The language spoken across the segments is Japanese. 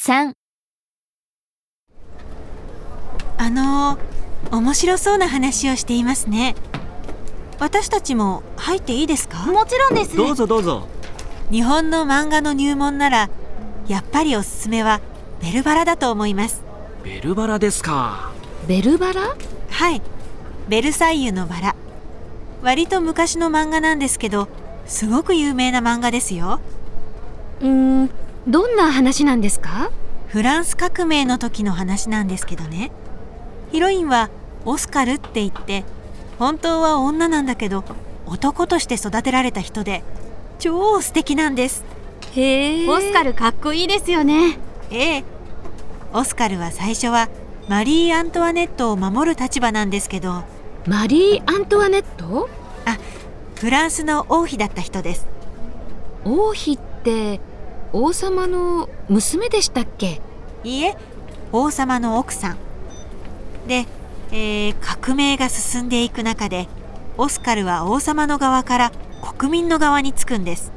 3、 面白そうな話をしていますね。私たちも入っていいですか？ もちろんです。 どうぞどうぞ。 日本の漫画の入門ならやっぱりおすすめはベルバラだと思います。 ベルバラですか。 ベルバラ？ はい、ベルサイユのバラ。割と昔の漫画なんですけど、すごく有名な漫画ですよ。 どんな話なんですか？ フランス革命の時の話なんですけどね。ヒロインはオスカルって言って、本当は女なんだけど男として育てられた人で超素敵なんです。 へえ。オスカルかっこいいですよね。 ええ、オスカルは最初はマリー・アントワネットを守る立場なんですけど。 マリー・アントワネット？ フランスの王妃だった人です。 王妃って王様の娘でしたっけ？ いいえ、王様の奥さんで、革命が進んでいく中でオスカルは王様の側から国民の側につくんです。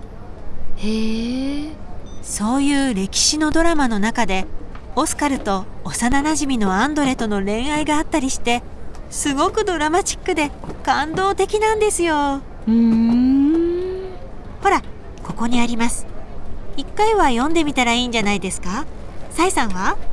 へえ。 そういう歴史のドラマの中でオスカルと幼なじみのアンドレとの恋愛があったりして、すごくドラマチックで感動的なんですよ。ほら、ここにあります。一回は読んでみたらいいんじゃないですか？サイさんは？